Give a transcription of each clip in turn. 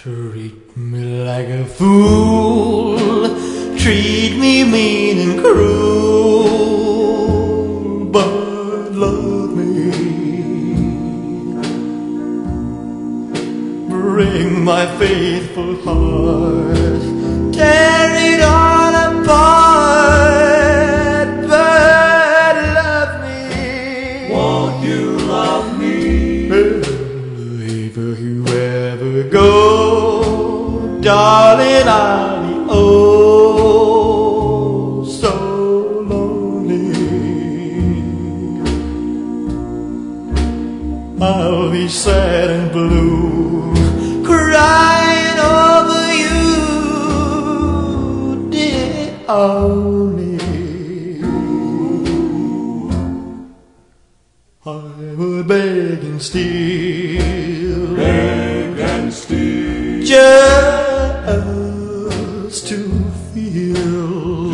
Treat me like a fool, treat me mean and cruel, but love me. Bring my faithful heart, tear it all apart, but love me. Won't you love me? If you ever go, darling, I'll be oh so lonely. I'll be sad and blue, crying over you, dear only. I would beg and steal, just to feel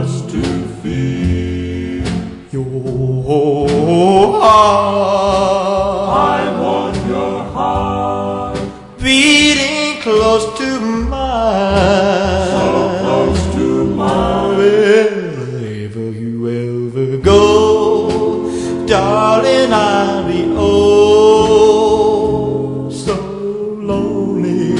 your heart. I want your heart beating close to mine, so close to mine. Wherever you ever go, darling, I'll be oh so lonely.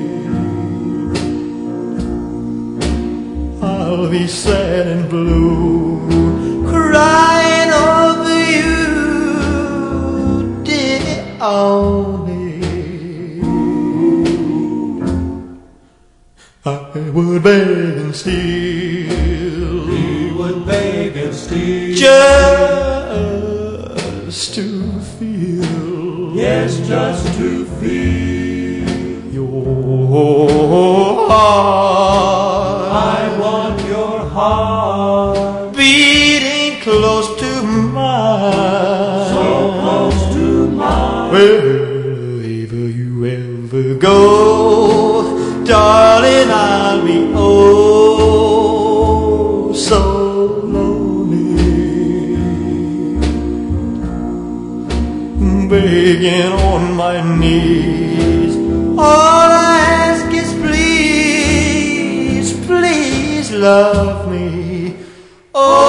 I'll be sad and blue, crying over you, dear only. I would beg and steal, We would beg and steal, just to feel, yes, just to feel your heart. I want your heart beating close to mine, so close to mine. Wherever you ever go, darling, I'll be oh so lonely, begging on my knees. All I ask is please, please love me. Oh,